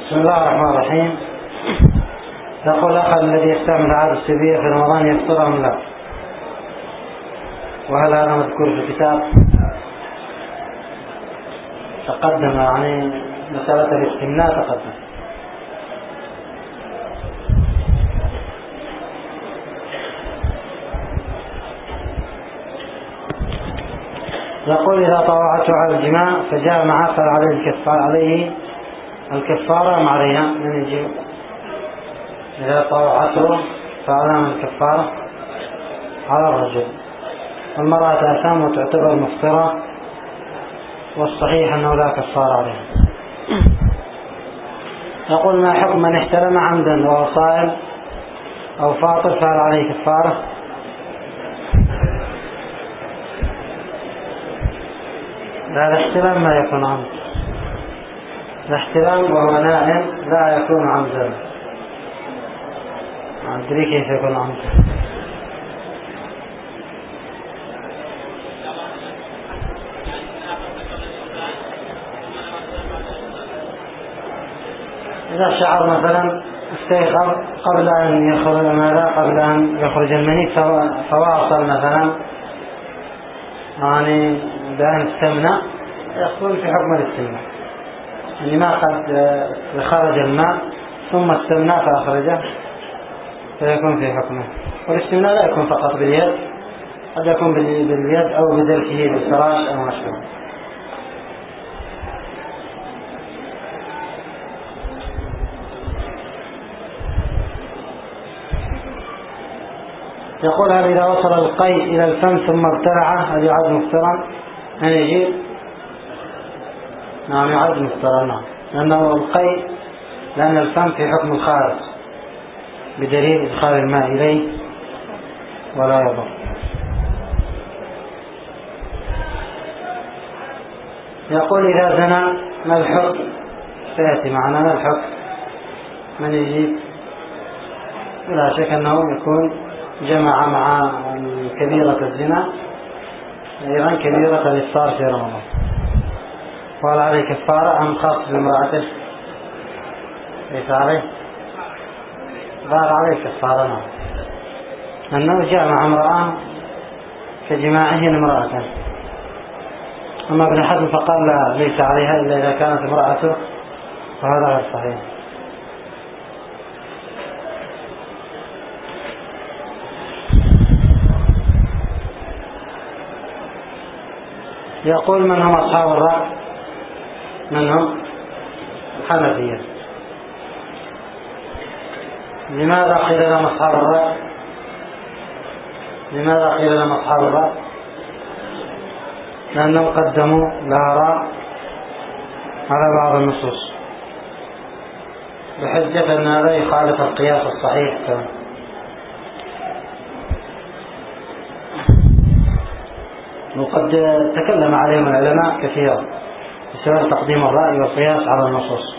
بسم الله الرحمن الرحيم. يقول الأخ الذي يستعمل عادة السرية في رمضان يفطر أم لا؟ وهل هذا مذكور في الكتاب؟ تقدم يعني مسألة الاستمناء تقدم. يقول إذا طوعته على الجماع فجاء معه عليه الكفارة أم عليها؟ من يجيب؟ إذا طوعته فعلام الكفارة على الرجل، والمرأة تأثم وتعتبر مفطرة، والصحيح أنه لا كفارة عليها. يقول ما حكم من احتلم عمدا وهو صائم أو فاطر فهل عليه كفارة؟ لا، الاحتلام ما يكون عمد. الاحتلام وهو نائم لا يكون عمدا. ما أدري كيف يكون عمدا. إذا شعر مثلا استيقظ قبل أن يخرج المني فواصل مثلا يعني بأن استمنى، يكون في حكم الاستمناء. يعني ما قد خرج الماء ثم استمنى فأخرجه فيكون في حكمه. والاستمناء لا يكون فقط باليد، قد يكون باليد أو بدلكه بالفراش أو مشروع. يقول هل إذا وصل القيء إلى الفم ثم ابتلعه هل يعد مفطرا؟ من يجيب؟ نعم يعد مفطرا، نعم، لأنه القيء لأن الفم في حكم الخارج بدليل إدخال الماء إليه ولا يضر. يقول إذا زنى ما الحكم؟ سيأتي معنا ما الحكم. من يجيب؟ لا شك أنه يكون جمع مع كبيرة الزنا أيضا كبيرة الإفطار في رمضان. وهل عليه كفارة أم خاص بامرأته؟ ليس عليه؟ ظهر عليه كفارة، نعم، أنه جاء مع امرأة كجماعه امرأة. أما ابن حزم فقال لا، ليس عليها إلا إذا كانت امرأته، وهذا غير صحيح. يقول من هم أصحاب الرأي؟ من هم؟ الحنفية. لماذا قيل لهم أصحاب الرأي؟ لماذا قيل لهم أصحاب الرأي؟ لأنهم قدموا الآراء على بعض النصوص بحجة أن هذا يخالف القياس الصحيح كمان. وقد تكلم عليهم العلماء كثيرا بسبب تقديم الرأي والقياس على النصوص.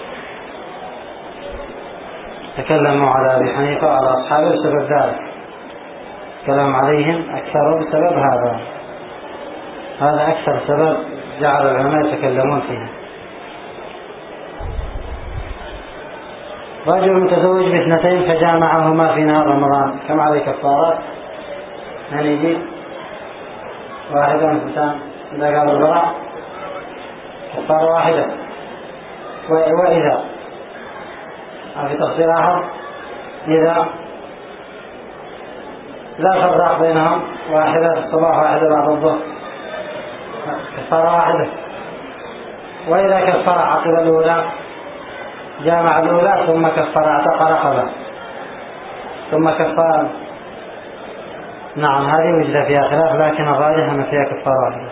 تكلموا على أبي حنيفة وعلى أصحابه بسبب ذلك، كلام عليهم أكثر بسبب هذا أكثر سبب جعل العلماء يتكلمون فيه. رجل متزوج باثنتين فجاء معهما في نهار رمضان كم عليه كفارات؟ من يجيب؟ واحد وانتان إذا قال البراء كفارة واحدة. وإذا في تفصيل آخر إذا لا فرق بينهم، واحدة في الصباح واحدة بعد الظهر كفارة واحدة. وإذا كفر عقب الأولى جامع الأولى ثم كفر اعتق رقبة ثم كفر، نعم هذه وجد فيها خلاف، لكن الراجح أن فيها كفارة واحدة.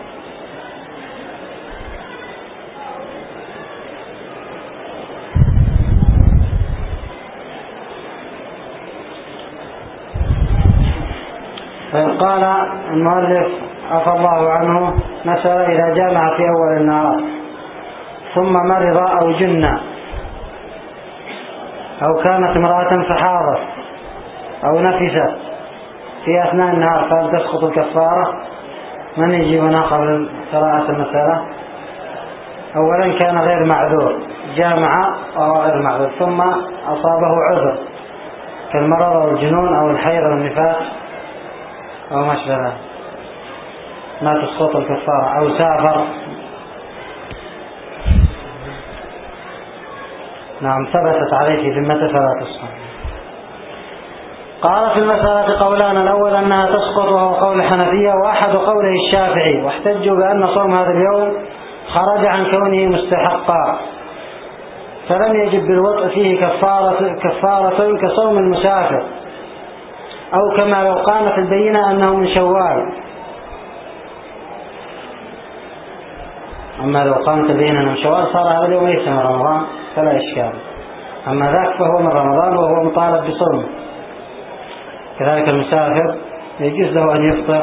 قال المؤلف عفى الله عنه مثلا إذا جامع في أول النهار ثم مرض أو جن أو كانت امرأة فحاضت أو نفست في أثناء النهار فهل تسقط الكفارة؟ من يجيبنا قبل قراءة المسألة؟ أولا كان غير معذور جامع وهو غير معذور ثم أصابه عذر كالمرض أو الجنون أو الحيض أو النفاس أو ما أشبه ذلك ما تسقط الكفارة، أو سافر نعم ثبتت عليه في ذمته فلا تسقط. قال في المسألة قولان، الأول أنها تسقط وهو قول الحنفية وأحد قوله الشافعي، واحتجوا بأن صوم هذا اليوم خرج عن كونه مستحقا فلم يجب بالوطء فيه كفارة كصوم المسافر، أو كما لو قامت البينة أنه من شوال. أما لو قامت البينة أنه من شوال صار هذا اليوم ليس من رمضان فلا إشكال، أما ذاك فهو من رمضان وهو مطالب بصومه. كذلك المسافر يجوز له أن يفطر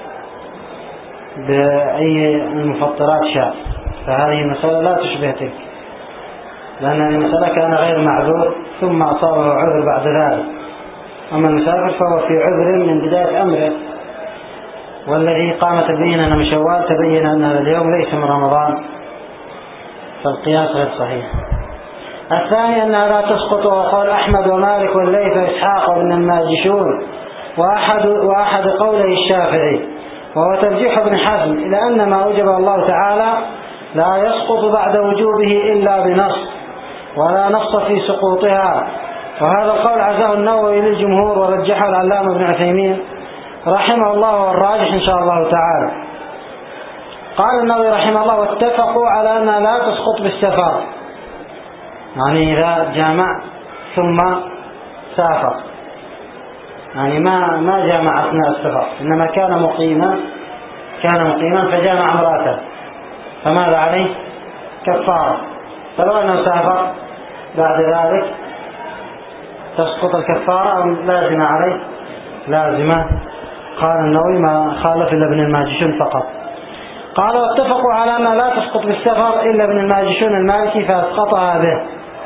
بأي المفطرات شاء، فهذه المسألة لا تشبه تلك، لأن المسألة كان غير معذور ثم أصابه عذر بعد ذلك. أما المسافر فهو في عذر من بداية أمره، والذي قامت البينة أنه من شوال تبين أن هذا اليوم ليس من رمضان، فالقياس غير صحيح. الثاني أنها لا تسقط وقال أحمد ومالك والليث وإسحاق وابن الماجشون وأحد قولي الشافعي، وهو ترجيح ابن حزم إلى أن ما أوجب الله تعالى لا يسقط بعد وجوبه إلا بنص ولا نص في سقوطها، وهذا القول عزاه النووي للجمهور ورجحه العلامة ابن عثيمين رحمه الله والراجح إن شاء الله تعالى. قال النووي رحمه الله واتفقوا على أنها لا تسقط بالسفر، يعني إذا جامع ثم سافر، يعني ما جامع أثناء السفر، إنما كان مقيما فجامع امرأته، فماذا عليه؟ كفارة. فلو أنه سافر بعد ذلك تسقط الكفارة أو لازمة عليه؟ لازمة. قال النووي ما خالف إلا ابن الماجشون فقط. قال واتفقوا على أنها لا تسقط بالسفر إلا ابن الماجشون المالكي فأسقطها به.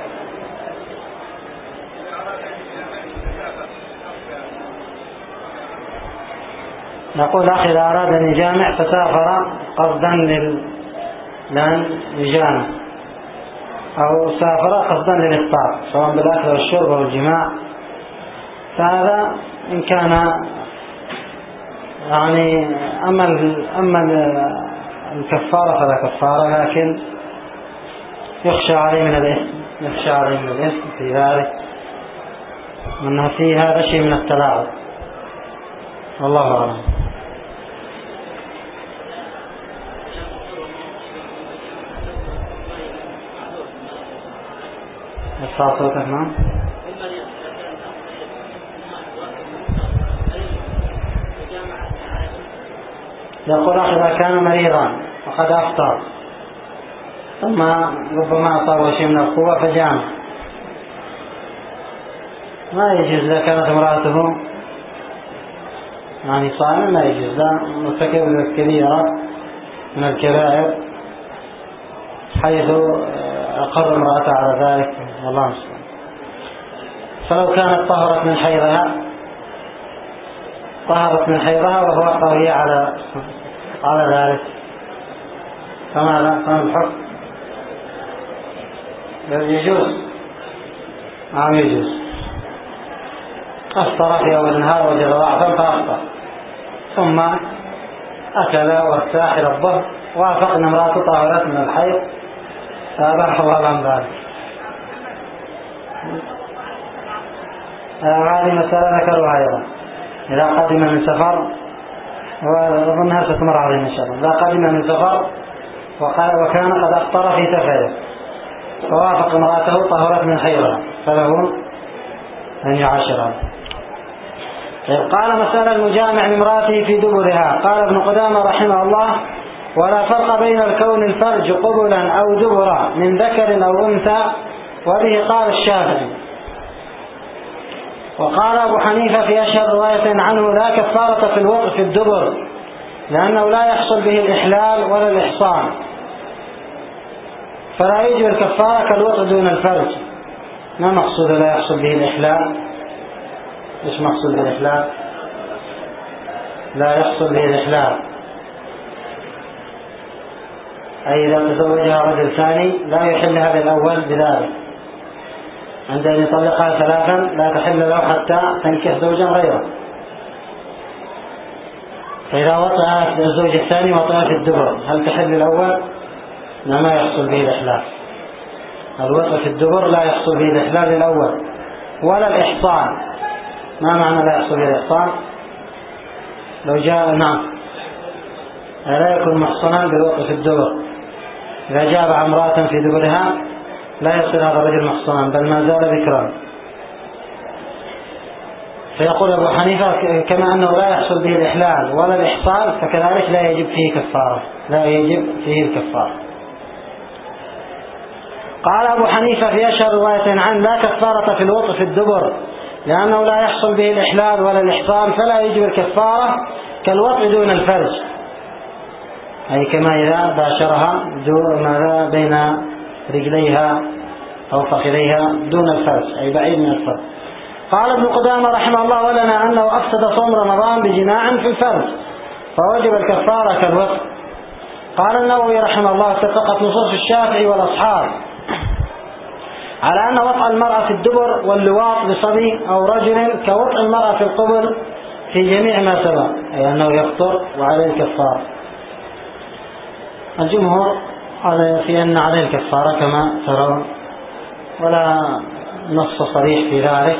يقول أخي إذا أراد أن يجامع فسافر قصدا لأن يجامع، أو سافر قصدا للإفطار سواء بالأكل والشرب أو الجماع، فهذا إن كان يعني أما الكفارة فلا كفارة، لكن يخشى عليه من الإثم في ذلك، وأنه في هذا شيء من التلاعب، والله أعلم. الصوت نعم. يقول إذا كان مريضا وقد أفطر ثم ربما أصابه شيء من القوة فجامع، ما يجوز إذا كانت امرأته يعني صائمة، ما يجوز، لا مرتكب كبيرة من الكبائر حيث أقر امرأته على ذلك، والله المستعان. فلو كانت طهرت من حيضها وهو طاغية على ذلك فماذا؟ فما الحكم؟ يجوز يجوز. أفطر في أول النهار وجد ضعفا فأفطر، ثم أكل وارتاح إلى الظهر وافق أن امرأته طاهرت من الحيض فأباح الله عن ذلك. هذه مسألة ذكرها أيضا إذا قدم من سفر، وأظنها ستمر علينا إن شاء الله. إذا قدم من سفر وكان قد أفطر في سفره فوافق امرأته طهرت من حيضها فله أن يعاشرها. قال مسألة المجامع لامرأته في دبرها. قال ابن قدامة رحمه الله ولا فرق بين الكون الفرج قبلا أو دبرا من ذكر أو أنثى، وبه قال الشافعي. وقال أبو حنيفة في أشهر رواية عنه لا كفارة في الوضع في الدبر، لأنه لا يحصل به الإحلال ولا الإحصان، فلا يجب الكفارة كالوضع دون الفرج. ما مقصود لا يحصل به الإحلال؟ إيش مقصود بالإحلال؟ لا يحصل به الإحلال أي إذا تزوجها رجل ثاني لا يحل هذا الأول بذلك، عند أن يطلقها ثلاثا لا تحل له حتى تنكح زوجا غيره. فإذا وطأت الزوج الثاني وطأت الدبر هل تحل الأول؟ ما يحصل به الإحلال. الوطأ في الدبر لا يحصل به الإحلال الأول ولا الإحصان. ما معنى لا يحصل به الإحصان؟ لو جاء لا يكون محصنا بالوطأ في الدبر. إذا جاء امرأة في دبرها لا يصير هذا الرجل محصنا بل ما زال ذكرا. فيقول أبو حنيفة كما أنه لا يحصل به الإحلال ولا الإحصان فكذلك لا يجب فيه كفارة، لا يجب فيه الكفارة. قال أبو حنيفة في أشهر رواية عنه لا كفارة في الوطء في الدبر لأنه لا يحصل به الإحلال ولا الإحصان فلا يجب الكفارة كالوطء دون الفرج، أي كما إذا باشرها ماذا بين رجليها أو فخذيها دون الفرج أي بعيد من الفرج. قال ابن قدامة رحمه الله ولنا أنه أفسد صوم رمضان بجماع في الفرج فوجب الكفارة كالوطء. قال النووي رحمه الله اتفقت نصوص الشافعي والأصحاب على أن وطأ المرأة في الدبر واللواط بصبي أو رجل كوطأ المرأة في القبل في جميع ما سبق، أي أنه يفطر وعليه الكفارة. الجمهور في أن عليه الكفارة كما ترون ولا نص صريح في ذلك،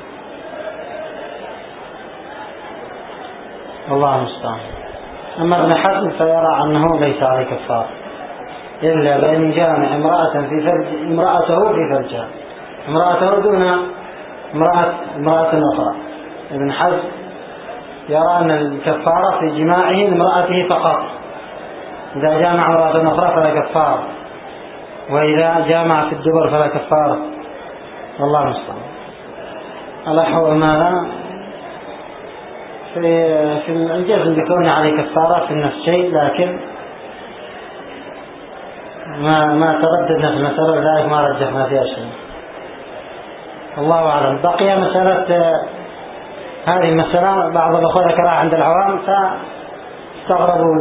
والله المستعان. أما ابن حزم فيرى أنه ليس عليه كفارة إلا بأن جامع امرأته في فرجها، امرأته دون امرأة أخرى. ابن حزم يرى أن الكفارة في جماعه لامرأته فقط، إذا جامع امرأة أخرى فلا كفارة، وإذا جامع في الدبر فلا كفارة، والله المستعان. الأحوال ماذا في الجزم بكون عليه كفارة في نفس الشيء، لكن ما ترددنا في المسألة لذلك ما رجحنا فيها شيء، الله أعلم. بقي مسألة هذه المسألة بعض الأخوة ذكرها عند العوام فاستغربوا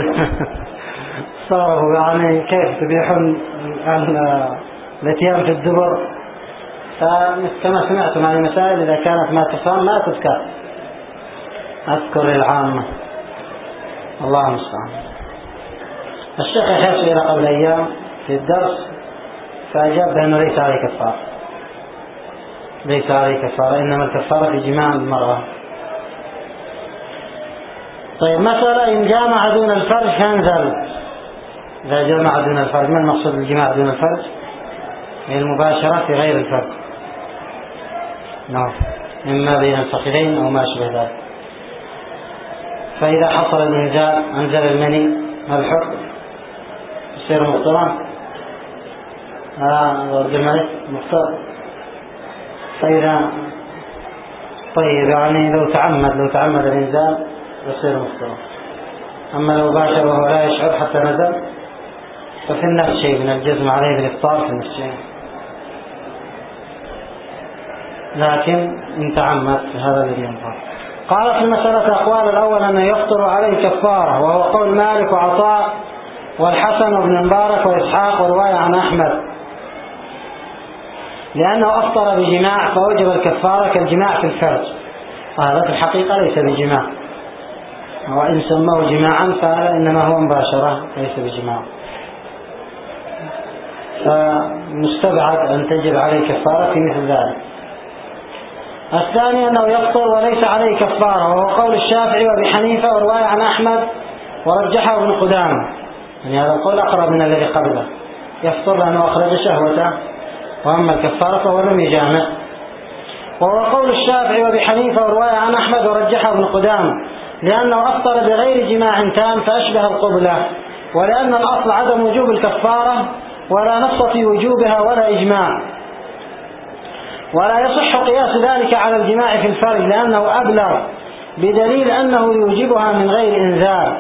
يعني كيف تبيحون الاتيان في الدبر. فكما سمعتم هذه المسائل إذا كانت ما تصام ما تذكر، أذكر العامة، الله المستعان. الشيخ يحيى سئل قبل أيام في الدرس فأجاب بأنه ليس عليه كفارة، ليس عليه كفارة، إنما الكفارة في جماع المرأة. طيب مسألة إن جامع دون الفرج فانزل. إذا جامع دون الفرج ما المقصود بالجماع دون الفرج؟ هي المباشرة في غير الفرج، إما بين الفخذين أو ما شبه ذلك. فإذا حصل الإنزال أنزل المني ما الحكم؟ يصير مفطرا؟ ورد الملك مفطر. فإذا طيب يعني لو تعمد الإنزال يصير مفطرا. أما لو باشر وهو لا يشعر حتى نزل ففي النفس شيء من الجزم عليه بالإفطار في النفس شيء، لكن إن تعمد هذا الذي ينفع. قال في المسألة أقوال. الأول أنه يفطر عليه كفارة وهو قول مالك وعطاء والحسن وابن مبارك وإسحاق ورواية عن أحمد، لأنه أفطر بجماع فوجب الكفارة كالجماع في الفرج. هذا في الحقيقة ليس بجماع، وإن سموه جماعا فهذا إنما هو مباشرة ليس بجماع، فمستبعد أن تجب عليه كفارة في مثل ذلك. الثاني أنه يفطر وليس عليه كفارة وهو قول الشافعي وابي حنيفة ورواية عن أحمد ورجحه ابن قدامة، يعني هذا القول أقرب من الذي قبله، يفطر لأنه أخرج شهوته، وأما الكفارة فهو لم يجامع. وهو قول الشافعي وابي حنيفة ورواية عن أحمد ورجحه ابن قدامة لأنه أفطر بغير جماع تام فأشبه القبلة، ولأن الأصل عدم وجوب الكفارة ولا نص في وجوبها ولا إجماع، ولا يصح قياس ذلك على الجماع في الفرج لأنه أبلغ بدليل أنه يوجبها من غير إنزال.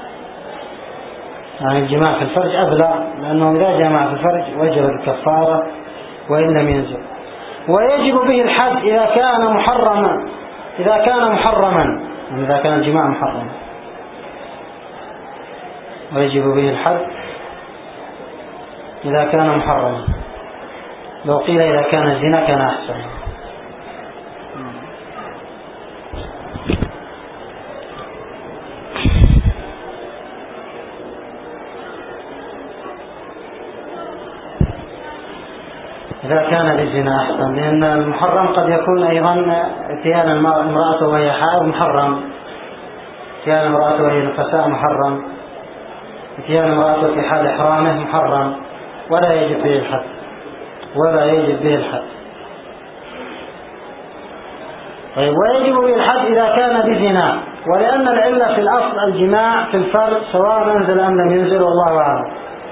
يعني الجماع في الفرج أبلغ لأنه إذا جمع في الفرج وجب الكفارة وإن لم ينزل. ويجب به الحد إذا كان محرما، إذا كان الجماع محرما، ويجب به الحد إذا كان محرما. لو قيل إذا كان الزنا كان أحسن. إذا كان للزنا أحسن، لأن المحرم قد يكون أيضا اتيان امرأته وهي حائض محرم، اتيان امرأته وهي نفساء محرم، اتيان امرأته في حال إحرامه محرم، ولا يجب به الحد، ولا يجب به الحد. طيب، ويجب به الحد إذا كان بزنا، ولأن العلة في الأصل الجماع في الفرج سواء أنزل أم لم ينزل، والله أعلم.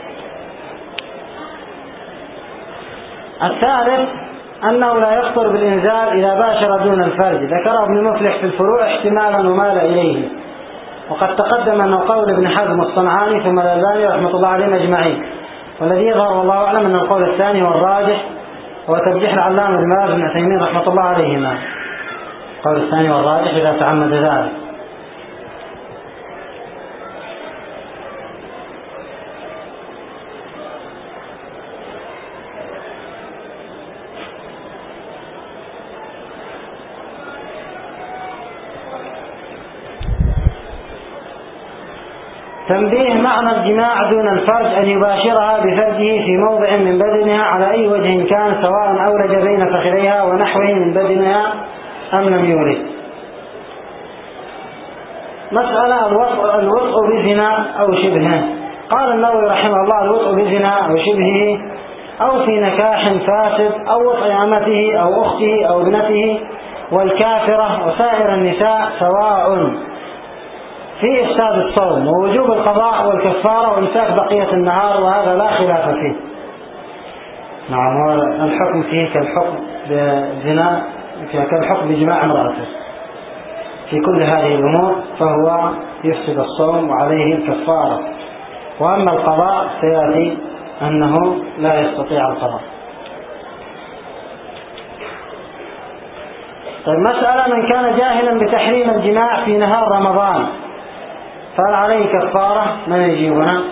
الثالث أنه لا يخطر بالإنزال إذا باشر دون الفرج. ذكر ابن مفلح في الفروع احتمالا ومال إليه، وقد تقدم أنه قول ابن حزم الصنعاني ثم الألباني رحمة الله عليهم أجمعين، والذي يظهر والله أعلم أن القول الثاني والراجح هو ترجيح العلامة ابن باز بن عثيمين رحمة الله عليهما. القول الثاني والراجح إذا تعمد ذلك. تنبيه: معنى الجماع دون الفرج أن يباشرها بفرجه في موضع من بدنها على أي وجه كان، سواء أولج بين فخذيها ونحوه من بدنها أم لم يولد. مسألة الوطء بزنا أو شبهه. قال النووي رحمه الله: الوطء بزنا أو شبهه أو في نكاح فاسد أو وطء أمته أو أخته أو ابنته والكافرة وسائر النساء سواء في إفساد الصوم ووجوب القضاء والكفارة وإمساك بقية النهار، وهذا لا خلاف فيه. نعم، الحكم فيه كالحكم بالزنا، كالحكم بجماع امرأته. في كل هذه الأمور فهو يفسد الصوم وعليه الكفارة، وأما القضاء سيأتي أنه لا يستطيع القضاء. طيب، مسألة: من كان جاهلا بتحريم الجماع في نهار رمضان فهل عليه كفارة؟ من يجيبنا؟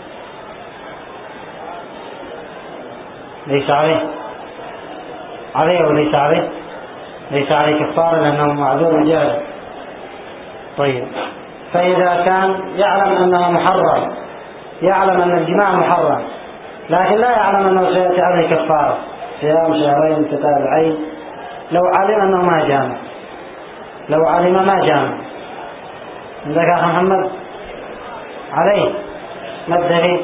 ليس عليه. عليه وليس عليه؟ ليس عليه كفارة لأنه معذور جاهل. طيب، فإذا كان يعلم أنه محرم، يعلم أن الجماع محرم، لكن لا يعلم أنه سيأتي عليه كفارة صيام شهرين متتابعين، لو علم أنه ما جامع، لو علم ما جامع، عندك يا أخي محمد؟ عليه. ما الدليل؟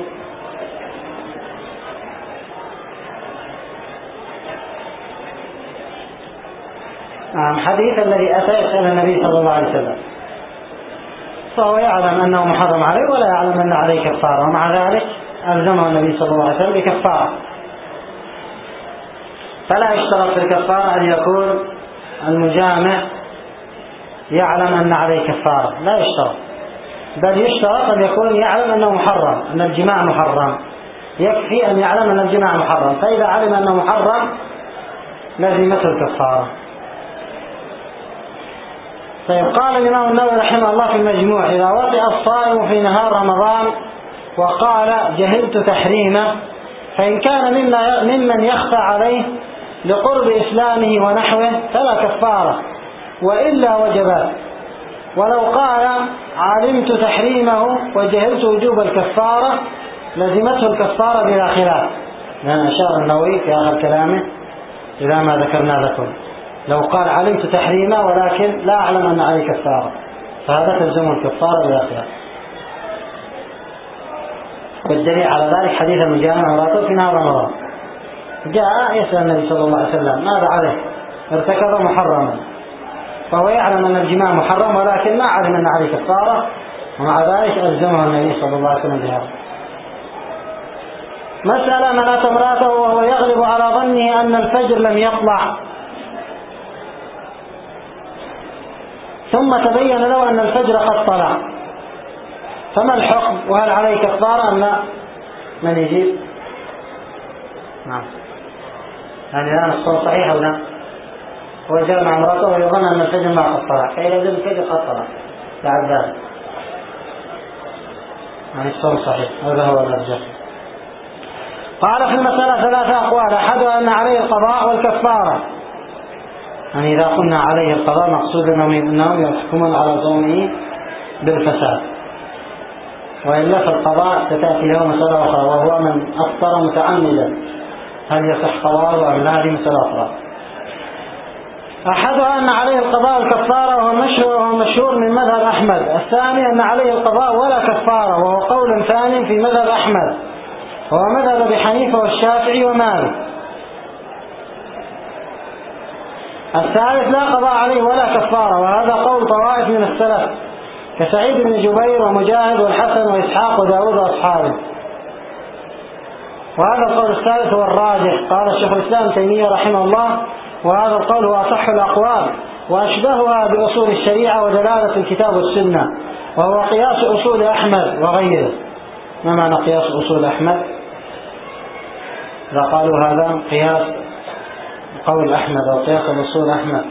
حديث الذي أتى يسأل النبي صلى الله عليه وسلم، فهو يعلم أنه محرم عليه ولا يعلم أن عليه كفارة، ومع ذلك ألزمه النبي صلى الله عليه وسلم بكفارة. فلا يشترط في الكفارة أن يكون المجامع يعلم أن عليه كفارة، لا يشترط، بل يشترط أن يكون يعلم أنه محرم، أن الجماع محرم. يكفي أن يعلم أن الجماع محرم، فإذا علم أنه محرم لزمته الكفارة. طيب، قال الإمام النووي رحمه الله في المجموع: إذا وطئ الصائم في نهار رمضان وقال جهلت تحريمه، فإن كان ممن يخفى عليه لقرب إسلامه ونحوه فلا كفارة، وإلا وجبات. ولو قال علمت تحريمه وجهلت وجوب الكفارة لزمته الكفارة بلا خلاف، لأن أشار النووي في آخر كلامه إلى ما ذكرنا لكم. لو قال علمت تحريمه ولكن لا أعلم أن عليه كفارة، فهذا تلزم الكفارة بلا خلاف. والدليل على ذلك حديث المجامع وراته في نهار رمضان، جاء يسأل النبي صلى الله عليه وسلم ماذا عليه؟ ارتكب محرما، فهو يعلم أن الجماع محرم ولكن ما علم أن عليه كفارة، ومع ذلك ألزمه النبي صلى الله عليه وسلم بهذا. مسألة: من أتى امرأته وهو يغلب على ظنه أن الفجر لم يطلع، ثم تبين له أن الفجر قد طلع، فما الحكم؟ وهل عليه كفارة أم لا؟ من يجيب؟ نعم. يعني الآن الصوم صحيح أو لا؟ هو جاء مع امرأته ويظن أن الفجر ما قد طلع، فإذا ذل الفجر قد طلع بعد ذلك، يعني الصوم صحيح، هذا هو الأرجح. قال في المسألة 3 أقوال، أحدها أن عليه القضاء والكفارة. يعني إذا قلنا عليه القضاء مقصود أنهم يحكمون على صومه بالفساد، وإلا في القضاء ستأتي له مسألة أخرى، وهو من أفطر متعمدا هل يصح قضاءه أم لا، هذه مسألة أخرى. أحدها أن عليه القضاء والكفارة وهو مشهور من مذهب أحمد. الثاني أن عليه القضاء ولا كفارة، وهو قول ثاني في مذهب أحمد، وهو مذهب أبي حنيفة والشافعي ومالك. الثالث لا قضاء عليه ولا كفارة، وهذا قول طوائف من السلف كسعيد بن جبير ومجاهد والحسن وإسحاق وداود وأصحابه. وهذا القول الثالث هو الراجح، قال الشيخ الإسلام تيمية رحمه الله، وهذا القول هو أصح الأقوال وأشبهها بأصول الشريعة ودلالة الكتاب والسنة، وهو قياس أصول أحمد وغيره. ما معنى قياس أصول أحمد؟ إذا قالوا هذا قياس قول أحمد أو قياس أصول أحمد،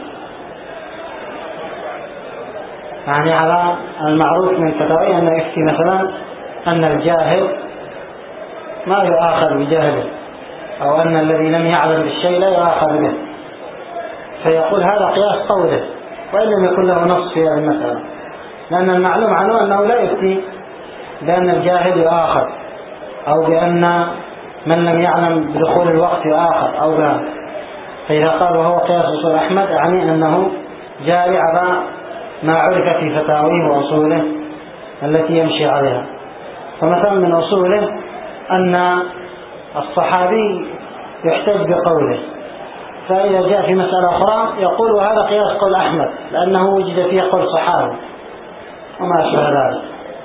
يعني على المعروف من فتاويه أن يفتي مثلا أن الجاهل ما يؤاخذ بجهله، أو أن الذي لم يعلم بالشيء لا يؤاخذ به، فيقول هذا قياس قوله وإن لم يكن له نص في هذه المسألة، لأن المعلوم عنه أنه لا يفتي بأن الجاهل يؤاخذ، أو بأن من لم يعلم بدخول الوقت يؤاخذ أو لا. فإذا قال وهو قياس أصول أحمد يعني أنه جاري على ما عرف في فتاويه وأصوله التي يمشي عليها. فمثلا من أصوله أن الصحابي يحتج بقوله، فإذا جاء في مسألة أخرى يقول وهذا قياس قول أحمد لأنه وجد فيه قول صحابي وما أشبه ذلك.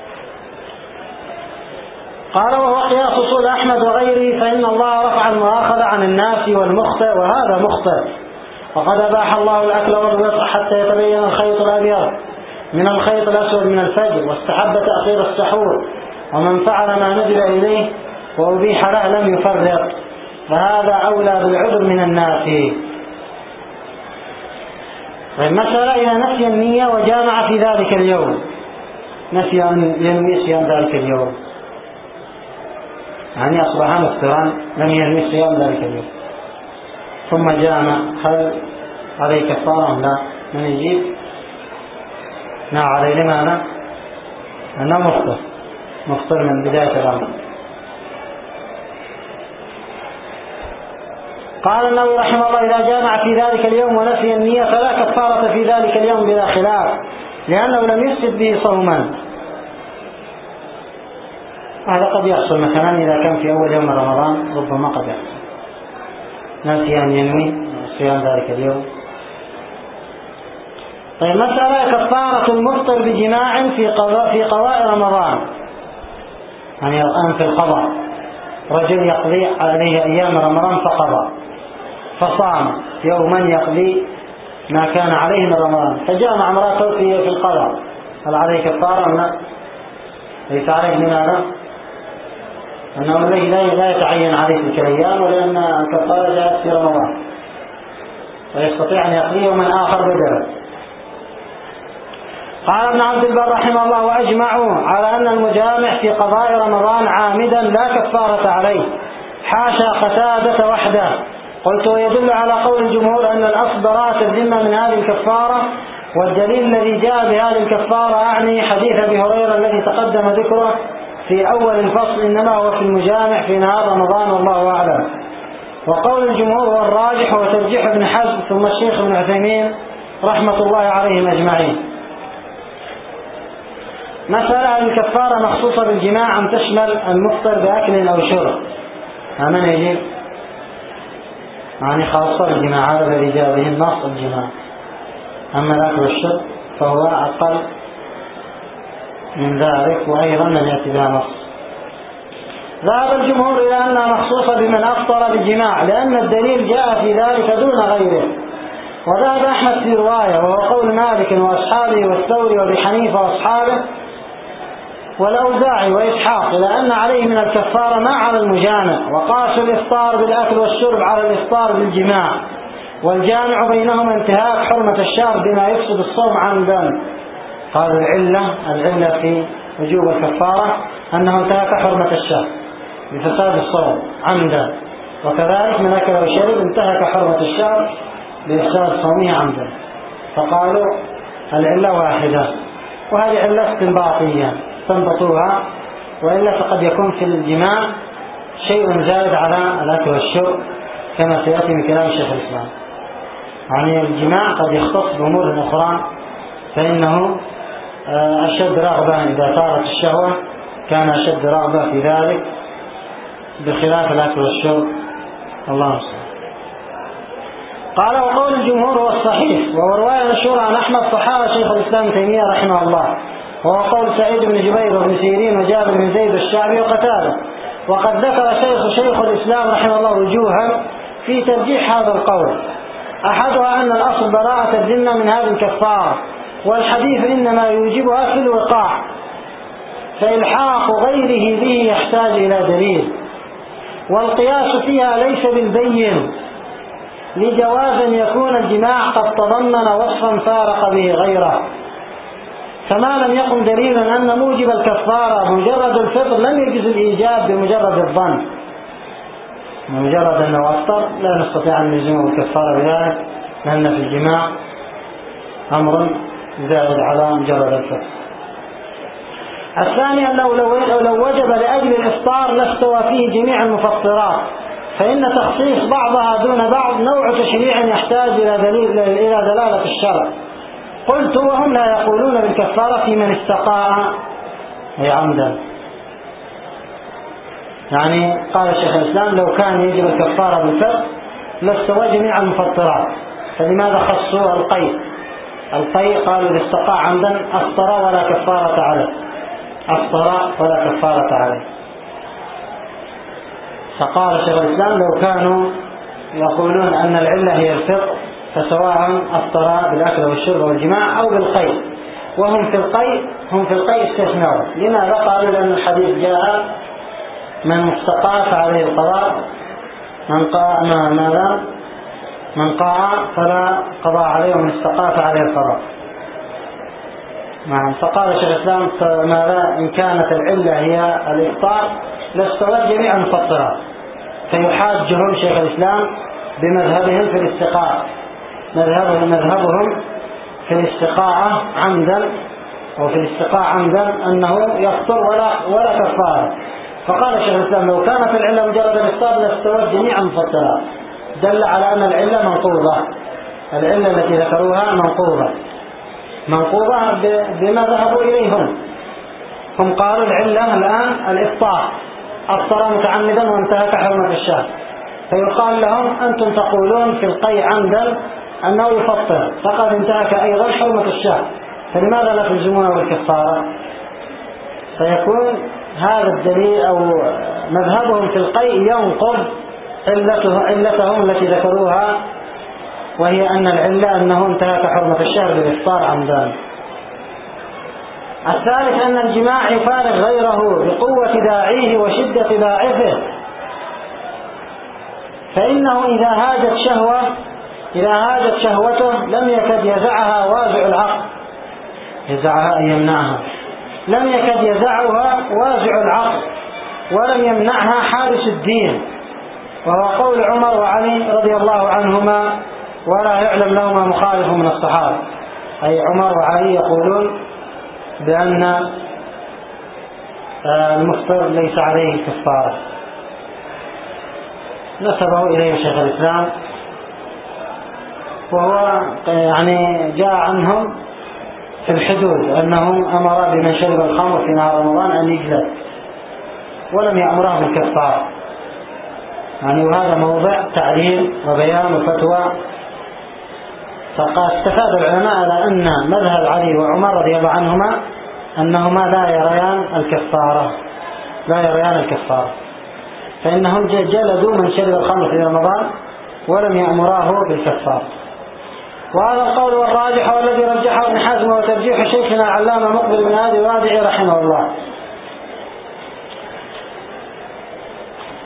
قال وهو قياس أصول أحمد وغيره، فإن الله رفع المؤاخذة عن الناس والمخطئ، وهذا مخطئ، وقد أباح الله الأكل والوطء حتى يتبين الخيط الأبيض من الخيط الأسود من الفجر، واستحب تأخير السحور، ومن فعل ما نزل إليه وأبيح له لم يفرق، فهذا أولى بالعذر من الناس. المسألة إذا نسي النية وجامع في ذلك اليوم، نسي أن ينوي صيام ذلك اليوم، يعني أصبح مفطرا لم ينوي صيام ذلك اليوم، ثم جامع، هل عليه كفارة أم لا؟ من يجيب؟ نعم عليه. لماذا؟ أنه مفطر من بداية الأمر. قال النووي رحمه الله إذا جامع في ذلك اليوم ونسي النية فلا كفارة في ذلك اليوم بلا خلاف، لأنه لم يفسد به صوما. هذا قد يحصل مثلا إذا كان في أول يوم رمضان، ربما قد يحصل نسي أن ينوي صيام ذلك اليوم. طيب مسألة كفارة المفطر بجماع في قضاء رمضان، يعني الآن في القضاء رجل يقضي عليه أيام رمضان فقضى فصام يوما يقضي ما كان عليه من رمضان، فجاء مع امرأته في القضاء، هل عليه كفارة أم لا؟ ليس عليه. لماذا؟ أنه لا يتعين عليه تلك الأيام، ولأن الكفارة جاءت في رمضان، ويستطيع أن يقضي يوما آخر بدلا. قال ابن عبد البر رحمه الله وأجمعوا على أن المجامع في قضاء رمضان عامدا لا كفارة عليه، حاشا قتادة وحده. قلت ويدل على قول الجمهور أن الأصل براءة الذمة من هذه الكفارة، والدليل الذي جاء بهذه الكفارة أعني حديث أبي هريرة الذي تقدم ذكره في أول الفصل، إنما هو في المجامع في نهار رمضان والله أعلم. وقول الجمهور هو الراجح وترجيح ابن حزم ثم الشيخ ابن عثيمين رحمة الله عليهم أجمعين. مسألة الكفارة مخصوصة بالجماع أم تشمل المفطر بأكل أو شرب؟ من يجيب؟ يعني خاصة بالجماع، هذا الذي جاء به النص الجماع، أما الأكل والشرب فهو أقل من ذلك، وأيضا لم يأتي بها نص. ذهب الجمهور إلى أنها مخصوصة بمن أفطر بالجماع، لأن الدليل جاء في ذلك دون غيره. وذهب أحمد في رواية وهو قول مالك وأصحابه والثوري وابي حنيفة وأصحابه والأوزاعي وإسحاق إلى أن عليه من الكفارة ما على المجامع، وقاسوا الإفطار بالأكل والشرب على الإفطار بالجماع، والجامع بينهما انتهاك حرمة الشارب بما يفسد الصوم عمدا. قالوا العلة في وجوب الكفارة أنه انتهك حرمة الشارب، بفساد الصوم عمدا، وكذلك من أكل وشرب انتهك حرمة الشهر بإفساد صومه عمدا. فقالوا العلة واحدة، وهذه علة استنباطية استنبطوها، وإلا فقد يكون في الجماع شيء زائد على الأكل والشرب كما سيأتي من كلام شيخ الإسلام. يعني الجماع قد يختص بأمور أخرى، فإنه أشد رغبة إذا طارت الشهوة كان أشد رغبة في ذلك بخلاف الأكل والشرب. الله أكبر. قال وقول الجمهور هو الصحيح، وهو رواية مشهورة عن أحمد صحابة شيخ الإسلام تيمية رحمه الله، وهو قول سعيد بن جبير وابن سيرين وجابر بن زيد الشعبي وقتادة. وقد ذكر شيخ الإسلام رحمه الله وجوها في ترجيح هذا القول، أحدها أن الأصل براءة الذمة من هذه الكفارة، والحديث إنما يوجبها في الوقاع، فإلحاق غيره به يحتاج إلى دليل، والقياس فيها ليس بالبين لجواز أن يكون الجماع قد تضمن وصفا فارق به غيره، فما لم يقم دليلا أن موجب الكفارة بمجرد الفطر لم يجز الإيجاب بمجرد الظن. بمجرد أنه أفطر لا نستطيع أن نلزمه الكفارة بذلك، لأن في الجماع أمر زائد على مجرد الفطر. الثاني أنه لو وجب لأجل الإفطار لاستوى فيه جميع المفطرات، فإن تخصيص بعضها دون بعض نوع تشريع يحتاج إلى دلالة الشرع. قلت وهم لا يقولون بالكفارة في من استقاء أي عمدا. يعني قال شيخ الإسلام لو كان يجب الكفارة بالفطر لاستوى جميع المفطرات، فلماذا خصوا القيء؟ القيء قالوا إذا استقاء عمدا أفطر ولا كفارة عليه، أفطر ولا كفارة عليه. فقال شيخ الإسلام لو كانوا يقولون أن العلة هي الفطر فسواء أفطر بالأكل والشرب والجماع أو بالقيء، وهم في القيء استثناء. لماذا؟ قالوا لأن الحديث جاء من استقاء فعليه القضاء، من قاع فلا قضاء عليه، ومن استقاء فعليه القضاء. فقال شيخ الإسلام ماذا إن كانت العلة هي الإفطار لاستوت جميع المفطرات، فيحاجهم شيخ الإسلام بمذهبهم في الاستقاء، مذهبهم في الاستقاء عمدا، وفي الاستقاء عمدا أنه يفطر ولا كفارة. فقال شيخ الإسلام لو كانت العلة مجرد الإفطار لاستوت جميع المفطرات، دل على أن العلة منقوضة، العلة التي ذكروها منقوضة بما ذهبوا إليهم. هم قالوا العلة الآن الإفطار، أفطر متعمدا وانتهك حرمة الشهر، فيقال لهم أنتم تقولون في القيء عمدا أنه يفطر فقد انتهك أيضا حرمة الشهر، فلماذا لا تلزمونه بالكفارة؟ فيكون هذا الدليل أو مذهبهم في القيء ينقض علتهم التي ذكروها، وهي أن العلة أنه انتهك حرمة الشهر بالإفطار عمدا. الثالث أن الجماع يفارق غيره بقوة داعيه وشدة باعثه، فإنه إذا هاجت شهوته لم يكد يزعها وازع العقل، يزعها أن يمنعها، لم يكد يزعها وازع العقل، ولم يمنعها حارس الدين، وهو قول عمر وعلي رضي الله عنهما ولا يعلم لهما مخالف من الصحابة. أي عمر وعلي يقولون بأن المفطر ليس عليه كفارة، نسبه إليه شيخ الإسلام، وهو يعني جاء عنهم في الحدود أنهم أمر بمن شرب الخمر في نهار رمضان أن يجلد، ولم يأمره بالكفارة. يعني وهذا موضع تعليل وبيان وفتوى. فقد استفاد العلماء على أن مذهب علي وعمر رضي الله عنهما أنهما لا يريان الكفارة، فإنهم جلدوا من شرب الخمر في رمضان ولم يأمراه بالكفارة. وهذا القول والراجح والذي رجحه ابن حزم وترجيح شيخنا العلامة مقبل بن هادي الوادعي رحمه الله.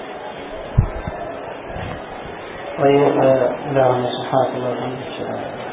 طيب، لا سبحانه الله